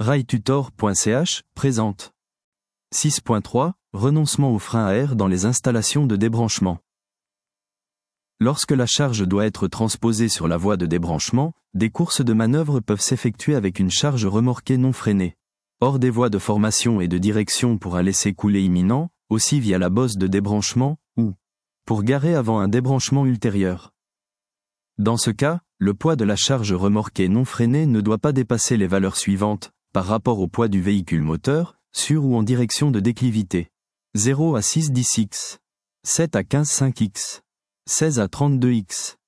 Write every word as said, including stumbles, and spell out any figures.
railtutor point c h présente. six point trois Renoncement au frein à air dans les installations de débranchement. Lorsque la charge doit être transposée sur la voie de débranchement, des courses de manœuvre peuvent s'effectuer avec une charge remorquée non freinée. Hors des voies de formation et de direction pour un laisser-couler imminent, aussi via la bosse de débranchement, ou pour garer avant un débranchement ultérieur. Dans ce cas, le poids de la charge remorquée non freinée ne doit pas dépasser les valeurs suivantes, par rapport au poids du véhicule moteur, sur ou en direction de déclivité. zéro à six dix x, sept à quinze cinq x, seize à trente-deux x.